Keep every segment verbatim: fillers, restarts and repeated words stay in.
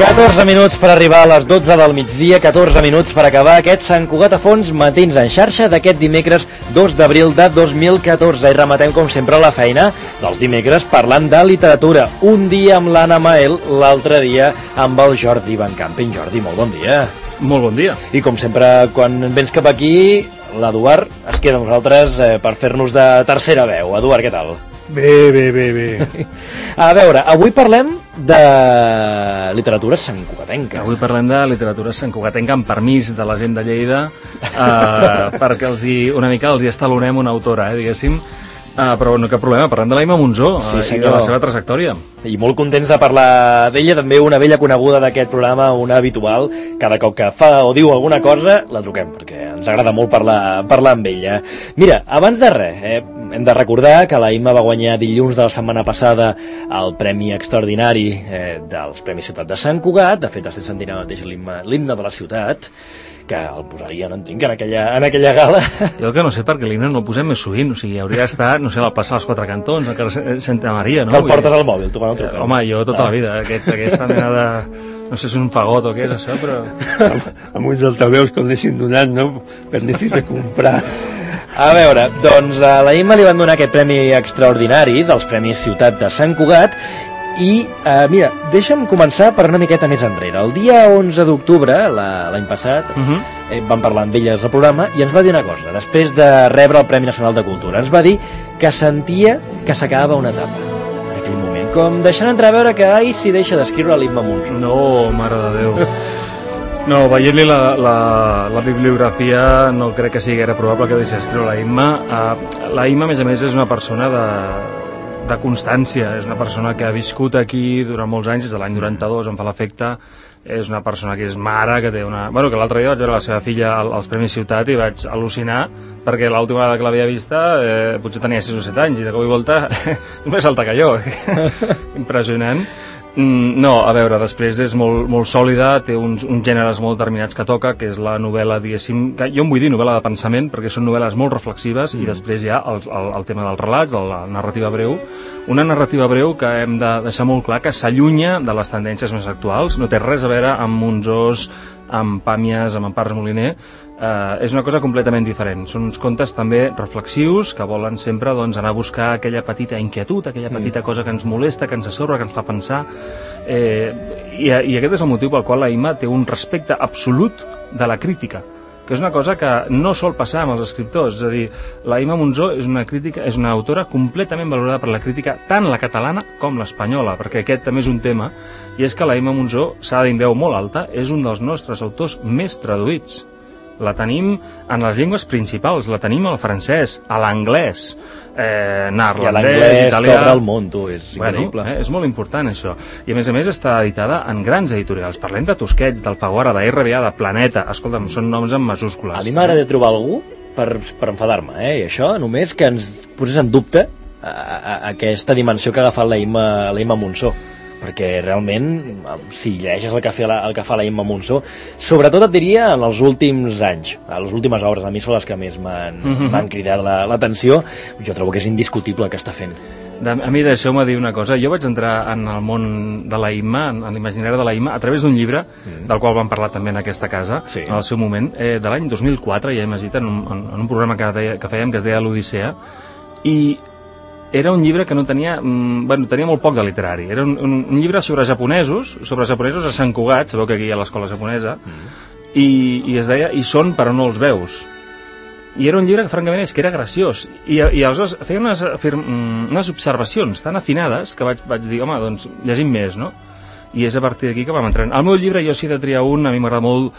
catorze minuts per arribar a les dotze del migdia, catorze minuts per acabar aquest Sant Cugat a fons matins en xarxa d'aquest dimecres dos d'abril de dos mil catorze. I rematem, com sempre, la feina dels dimecres parlant de literatura. Un dia amb l'Anna Mael, l'altre dia amb el Jordi Van Camping. Jordi, molt bon dia. Molt bon dia. I com sempre, quan vens cap aquí, l'Eduard es queda amb nosaltres eh, per fer-nos de tercera veu. Eduard, què tal? Bé, bé, bé, bé. A veure, avui parlem de literatura santcugatenca. Avui parlem de literatura santcugatenca amb permís de la gent de Lleida, eh, perquè els hi, una mica els hi estalonem una autora, eh, diguéssim. Uh, però no cap problema, parlem de l'Aima Monzó uh, sí, i de la seva trajectòria. I molt contents de parlar d'ella, també una vella coneguda d'aquest programa, una habitual. Cada cop que fa o diu alguna cosa la truquem, perquè ens agrada molt parlar, parlar amb ella. Mira, abans de res, eh, hem de recordar que l'Aima va guanyar dilluns de la setmana passada el Premi Extraordinari eh, dels Premis Ciutat de Sant Cugat. De fet, estem sentint ara mateix l'himne de la ciutat, que el posarien, entenc, en aquella, en aquella gala. Jo que no sé perquè l'himne no el posem més sovint, o sigui, hauria d'estar, no sé, a la plaça dels Quatre Cantons, al carrer Santa Maria, no? Que el portes al mòbil, tu quan el truques. Eh, home, jo tota ah. la vida, aquest, aquesta mena de... No sé si és un fagot o què és això, però... amb, amb uns altaveus que el anessin donant, no? Que anessis a comprar. A veure, doncs a la Imma li van donar aquest premi extraordinari dels Premis Ciutat de Sant Cugat. I, eh, mira, deixa'm començar per una miqueta més enrere. El dia onze d'octubre, l'any passat, uh -huh. eh, vam parlar amb elles al programa i ens va dir una cosa, després de rebre el Premi Nacional de Cultura. Ens va dir que sentia que s'acabava una etapa en aquell moment, com deixant entreveure que ai, si deixa d'escriure l'Imma Monzó. No, mare de Déu. No, veient-li la, la, la bibliografia no crec que sigui gaire probable que deixi d'escriure la Imma. Uh, la Imma, a més a més, és una persona de... de constància, és una persona que ha viscut aquí durant molts anys, des de l'any noranta-dos, em fa l'efecte, és una persona que és mare, que té una... Bueno, que l'altre dia vaig veure la seva filla als Premis Ciutat i vaig al·lucinar, perquè l'última vegada que l'havia vista eh, potser tenia sis o set anys, i de cop i volta més alta que jo. Impressionant. Mm, no, a veure, després és molt, molt sòlida, té uns, uns gèneres molt determinats que toca, que és la novel·la, diguéssim, que jo em vull dir novel·la de pensament, perquè són novel·les molt reflexives, mm. i després hi ha el, el, el tema dels relats, de la narrativa breu, una narrativa breu que hem de deixar molt clar que s'allunya de les tendències més actuals, no té res a veure amb Monzós, amb Pàmies, amb Empar Moliner, eh, és una cosa completament diferent. Són uns contes també reflexius que volen sempre doncs, anar a buscar aquella petita inquietud, aquella petita mm. cosa que ens molesta, que ens assorra, que ens fa pensar, eh, i, i aquest és el motiu pel qual la Imma té un respecte absolut de la crítica, que és una cosa que no sol passar amb els escriptors. És a dir, la Imma Monzó és una crítica, és una autora completament valorada per la crítica, tant la catalana com l'espanyola, perquè aquest també és un tema, i és que la Imma Monzó, s'ha de dir en veu molt alta, és un dels nostres autors més traduïts. La tenim en les llengües principals, la tenim al francès, a l'anglès, eh, neerlandès, italià... I t'obre el món, tu, és increïble. Bueno, eh, és molt important, això. I, a més a més, està editada en grans editorials. Parlem de Tusquets, d'Alfaguara, de R B A, de Planeta. Escolta'm, són noms en majúscules. A mi m'agrada trobar algú per, per enfadar-me, eh? I això només que ens posés en dubte a, a, a aquesta dimensió que ha agafat la Imma, la Imma Monzó, perquè realment, si llegeixes el que, fa la, el que fa la Imma Monzó, sobretot et diria en els últims anys, a les últimes obres, a mi són les que més m'han mm -hmm. cridat l'atenció, jo trobo que és indiscutible el que està fent. De, a mi deixeu-me dir una cosa, jo vaig entrar en el món de la Imma, en, en l'imaginari de la Imma, a través d'un llibre, mm. del qual vam parlar també en aquesta casa, sí. en el seu moment, eh, de l'any dos mil quatre, ja hem llegit en un, en, en un programa que, deia, que fèiem que es deia l'Odissea, i era un llibre que no tenia, mm, bueno, tenia molt poc de literari. Era un, un, un llibre sobre japonesos, sobre japonesos a Sant Cugat, sabeu que aquí hi ha l'escola japonesa, mm. i, i es deia I són però no els veus. I era un llibre que francament és que era graciós. I, i aleshores feia unes, unes observacions tan afinades que vaig, vaig dir, home, doncs llegim més, no? I és a partir d'aquí que vam entrar. El meu llibre, jo si he de triar un, a mi m'agrada molt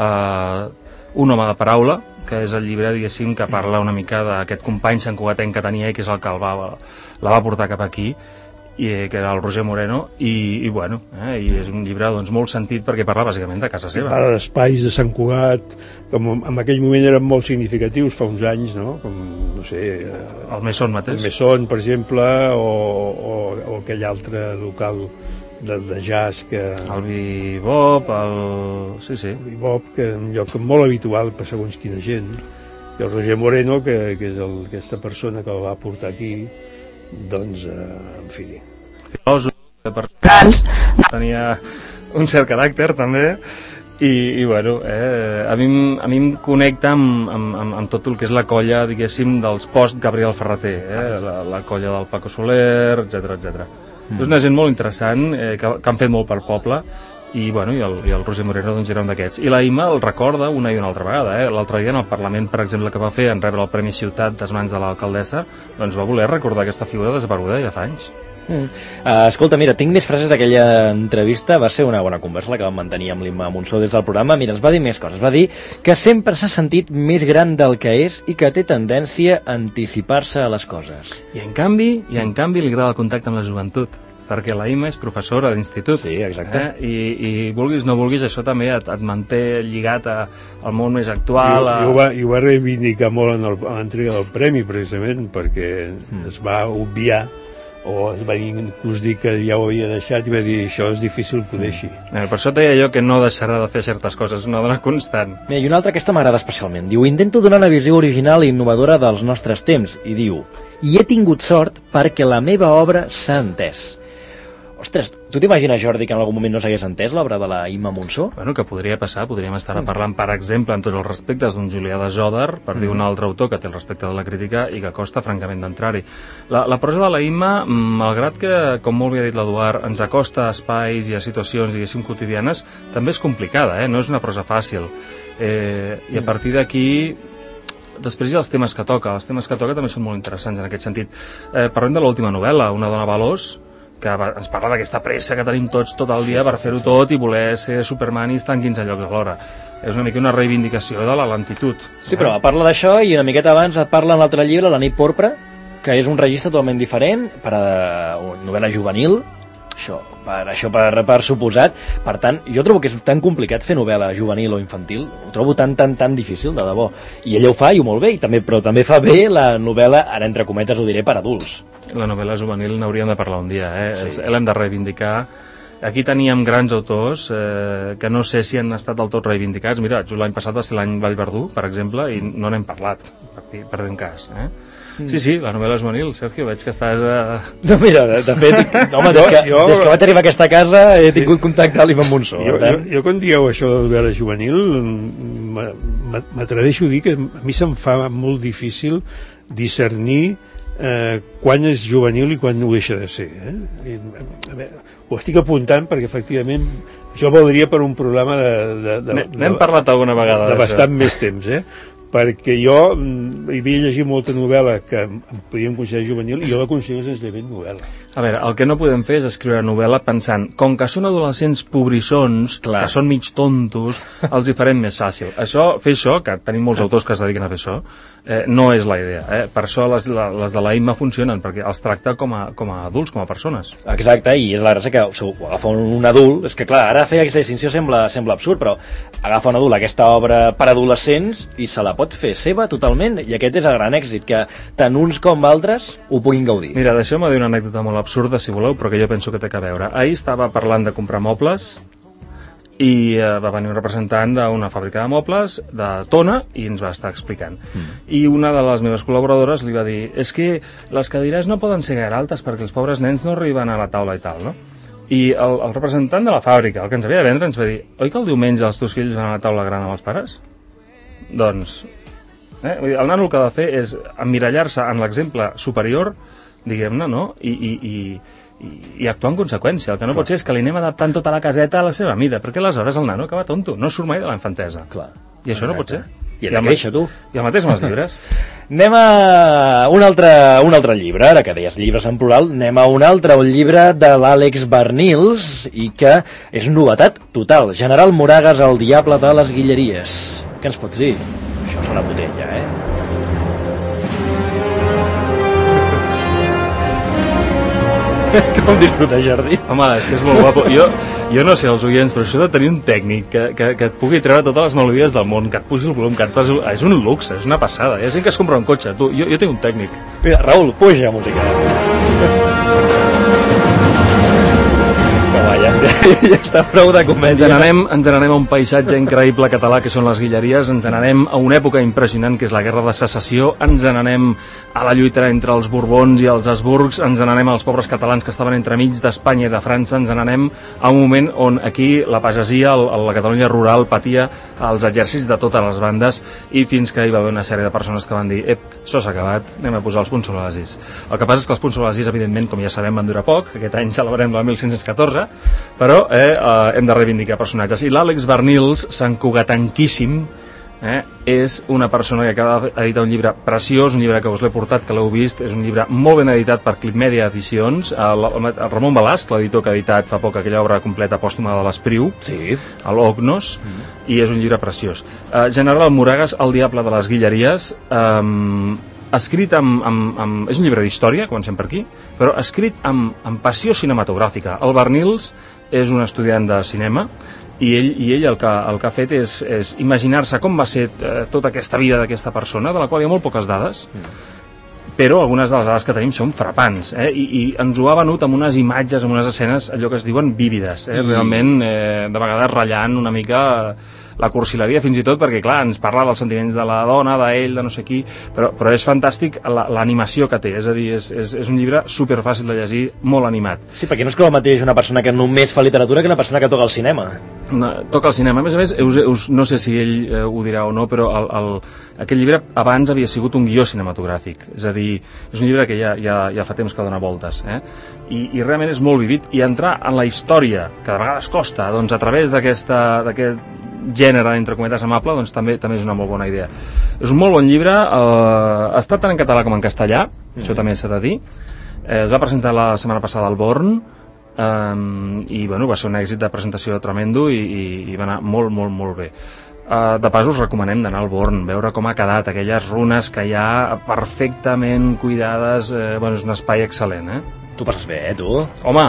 eh, Un home de paraula, que és el llibre, diguéssim, que parla una mica d'aquest company santcugatenc que tenia i que és el que el va, la va portar cap aquí, i, que era el Roger Moreno, i, i bueno, eh, i és un llibre doncs, molt sentit perquè parla bàsicament de casa seva. Parla d'espais de Sant Cugat, com en aquell moment eren molt significatius fa uns anys, no? Com, no sé... El Mesón mateix. El Mesón, per exemple, o, o, o aquell altre local de, de jazz que... El Bebop, el... sí, sí. El Bebop, que és un lloc molt habitual per segons quina gent. I el Roger Moreno, que, que és el, aquesta persona que el va portar aquí, doncs, eh, en fi... Filòsof, de persones, tenia un cert caràcter també, i, i bueno, eh, a, mi, a mi em connecta amb, amb, amb, amb tot el que és la colla, diguéssim, dels post-Gabriel Ferrater, eh, la, la colla del Paco Soler, etcètera etcètera. Mm. És una gent molt interessant, eh, que, que han fet molt per poble, i, bueno, i, el, i el Roger Moreno doncs, era un d'aquests. I la Imma el recorda una i una altra vegada. Eh? L'altre dia en el Parlament, per exemple, que va fer en rebre el Premi Ciutat des mans de l'alcaldessa, doncs va voler recordar aquesta figura desapareguda ja fa anys. Mm. Uh, escolta, mira, tinc més frases d'aquella entrevista. Va ser una bona conversa la que vam mantenir amb l'Imma Monsó des del programa. Mira, ens va dir més coses. Va dir que sempre s'ha sentit més gran del que és i que té tendència a anticipar-se a les coses. I en canvi, i en canvi li agrada el contacte amb la joventut, perquè la Imma és professora d'institut. Sí, exacte. Eh? I, I vulguis no vulguis, això també et, et manté lligat a, al món més actual. I, a... i, ho va, I ho va reivindicar molt en l'entrega del premi, precisament, perquè mm. es va obviar, o es va inclús dir que ja ho havia deixat i va dir això és difícil que ho deixi. Eh, per això deia jo que no deixarà de fer certes coses, una dona constant. Mira, i una altra, aquesta m'agrada especialment. Diu, intento donar una visió original i innovadora dels nostres temps. I diu, i he tingut sort perquè la meva obra s'ha entès. Ostres, tu t'imagines, Jordi, que en algun moment no s'hagués entès l'obra de la Imma Monsó? Bueno, que podria passar, podríem estar mm. parlant, per exemple, en tots els respectes d'un Julià de Jòdar, per mm. dir un altre autor que té el respecte de la crítica i que costa, francament, d'entrar-hi. La, la prosa de la Imma, malgrat que, com molt bé ha dit l'Eduard, ens acosta a espais i a situacions, diguéssim, quotidianes, també és complicada, eh? No és una prosa fàcil. Eh, I a partir d'aquí... Després hi ha els temes que toca. Els temes que toca també són molt interessants en aquest sentit. Eh, parlem de l'última novel·la, Una dona veloç, que ens parla d'aquesta pressa que tenim tots tot el dia sí, per sí, fer-ho sí, tot i voler ser Superman i estar en quinze llocs alhora. És una mica una reivindicació de la lentitud. Sí, però parla d'això i una miqueta abans et parla en l'altre llibre, La nit porpra, que és un registre totalment diferent per a una novel·la juvenil, això per, això per, per suposat. Per tant, jo trobo que és tan complicat fer novel·la juvenil o infantil, ho trobo tan, tan, tan difícil, de debò. I ella ho fa, i ho molt bé, i també, però també fa bé la novel·la, ara entre cometes ho diré, per adults. La novel·la juvenil n'hauríem de parlar un dia, eh? Sí. L'hem de reivindicar. Aquí teníem grans autors eh, que no sé si han estat del tot reivindicats. Mira, l'any passat va ser l'any Vallverdú, per exemple, i no n'hem parlat, per dir, per dir un cas. Eh? Mm. Sí, sí, la novel·la juvenil, Sergio, veig que estàs... Eh... No, mira, de, de fet, home, des, que, jo, des que vaig arribar a aquesta casa he sí. tingut contacte amb l'Imma Monsó. Jo, jo, jo quan dieu això de novel·la juvenil, m'atreveixo a dir que a mi se'm fa molt difícil discernir Eh, quan és juvenil i quan ho deixa de ser, eh? I, a veure, ho estic apuntant perquè efectivament això valdria per un programa de, de, de, n'hem parlat alguna vegada de bastant més temps, eh? Perquè jo hi havia llegit molta novel·la que em podíem considerar juvenil i jo la considero senzillament novel·la. A veure, el que no podem fer és escriure novel·la pensant, com que són adolescents pobrissons, clar, que són mig tontos, els hi farem més fàcil. Això, fer això, que tenim molts autors que es dediquen a fer això, eh, no és la idea. Eh? Per això les, les de la Imma funcionen, perquè els tracta com a, com a adults, com a persones. Exacte, i és la gràcia que ho agafa un, un adult, és que clar, ara fer aquesta distinció sembla, sembla absurd, però agafa un adult aquesta obra per adolescents i se la pot fer seva totalment, i aquest és el gran èxit, que tant uns com altres ho puguin gaudir. Mira, deixeu-me dir una anècdota molt absurda, si voleu, però que jo penso que té que veure. Ahir estava parlant de comprar mobles i eh, va venir un representant d'una fàbrica de mobles de Tona i ens va estar explicant. Mm. I una de les meves col·laboradores li va dir, és que les cadires no poden ser gaire altes perquè els pobres nens no arriben a la taula i tal, no? I el, el representant de la fàbrica, el que ens havia de vendre, ens va dir, oi que el diumenge els teus fills van a la taula gran amb els pares? Doncs, eh? el nano el que ha de fer és emmirallar-se en l'exemple superior, diguem-ne, no? I, i, i, i actuar en conseqüència. El que no Clar. pot ser és que li anem adaptant tota la caseta a la seva mida, perquè aleshores el nano acaba tonto, no surt mai de la infantesa. Clar. I això Exacte. no pot ser. I ha de créixer, tu. I el mateix amb els llibres. Anem a un altre, un altre llibre, ara que deies llibres en plural, anem a un altre, un llibre de l'Àlex Barnils, i que és novetat total. General Moragas, el diable de les Guilleries. Què ens pots dir? Això sona potent, ja, eh? Com disfruta, Jordi? Home, és que és molt guapo. Jo, jo no sé els oients, però això de tenir un tècnic que, que, que et pugui treure totes les melodies del món, que et pugi el volum, que et posi... És un luxe, és una passada. Hi ha gent que es compra un cotxe. Tu, jo, jo tinc un tècnic. Mira, Raül, puja música. Que vaja. ja està prou de comèdia. Ens n'anem, ens n'anem a un paisatge increïble català que són les Guilleries, ens n'anem a una època impressionant que és la Guerra de Secessió, ens n'anem a la lluita entre els Borbons i els Habsburgs, ens n'anem als pobres catalans que estaven entremig d'Espanya i de França, ens n'anem a un moment on aquí la pagesia, la Catalunya rural, patia els exèrcits de totes les bandes i fins que hi va haver una sèrie de persones que van dir ep, això s'ha acabat, anem a posar els punts sobre les is. El que passa és que els punts sobre les is, evidentment, com ja sabem, van durar poc, aquest any celebrem la mil cinc-cents catorze, però eh, eh, hem de reivindicar personatges. I l'Àlex Barnils, Sant Cugatanquíssim, Eh, és una persona que acaba d'editar un llibre preciós, un llibre que us l'he portat, que l'heu vist, és un llibre molt ben editat per Clipmedia Edicions, el, el Ramon Balasc, l'editor que ha editat fa poc aquella obra completa pòstuma de l'Espriu, sí. a l'Ognos, mm. i és un llibre preciós. Eh, General Moragas, El diable de les Guilleries, eh, escrit amb, amb, amb... és un llibre d'història, comencem per aquí, però escrit amb, amb passió cinematogràfica. El Barnils és un estudiant de cinema, i ell, i ell el, que, el que ha fet és, és imaginar-se com va ser eh, tota aquesta vida d'aquesta persona, de la qual hi ha molt poques dades, mm. però algunes de les dades que tenim són frapants, eh? I, i ens ho ha venut amb unes imatges, amb unes escenes, allò que es diuen vívides, eh? Mm. realment, eh, de vegades ratllant una mica la cursileria fins i tot, perquè clar, ens parla dels sentiments de la dona, d'ell, de no sé qui, però, però és fantàstic l'animació que té, és a dir, és, és, és un llibre superfàcil de llegir, molt animat. Sí, perquè no és que el mateix una persona que només fa literatura que una persona que toca el cinema. No, toca el cinema, a més a més, us, us, no sé si ell eh, ho dirà o no, però el, el, aquest llibre abans havia sigut un guió cinematogràfic, és a dir, és un llibre que ja, ja, ja fa temps que dona voltes, eh? I, i realment és molt vivit, i entrar en la història, que de vegades costa, doncs a través d'aquest gènere, entre cometes, amable, doncs també també és una molt bona idea. És un molt bon llibre, eh, ha estat tant en català com en castellà, mm. això també s'ha de dir, eh, es va presentar la setmana passada al Born, Um, i bueno, va ser un èxit de presentació tremendo i, i, i va anar molt, molt, molt bé. Uh, de pas us recomanem d'anar al Born, veure com ha quedat aquelles runes que hi ha perfectament cuidades, eh, bueno, és un espai excel·lent, eh? Tu passes bé, eh, tu? Home!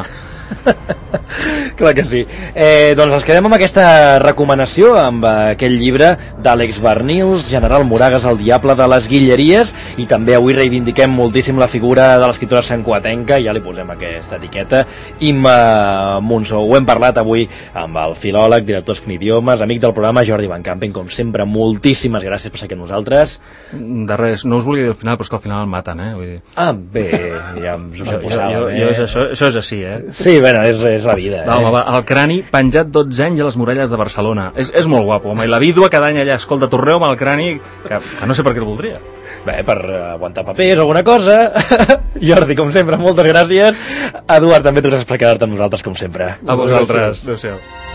Clar que sí. Eh, doncs ens quedem amb aquesta recomanació, amb aquell llibre d'Àlex Barnils, General Moragas, El diable de les Guilleries, i també avui reivindiquem moltíssim la figura de l'escriptora santcugatenca, ja li posem aquesta etiqueta, Imma Monsó. Ho hem parlat avui amb el filòleg, director d'Idiomes, amic del programa, Jordi Van Campen, com sempre, moltíssimes gràcies per ser aquí amb nosaltres. De res, no us volia dir al final, però és que al final el maten, eh? Vull dir... Ah, bé, ja ens ho suposàvem, jo, jo, jo, jo, això, això és així, eh? Sí, bueno, és, és la vida, eh? Va, home, va, el crani penjat dotze anys a les muralles de Barcelona. És, és molt guapo, home, i la vídua cada any allà, escolta, torneu amb el crani, que, que no sé per què el voldria. Bé, per aguantar papers o alguna cosa. Jordi, com sempre, moltes gràcies. Eduard, també tu gràcies per quedar-te amb nosaltres, com sempre. A vosaltres. Adéu-siau.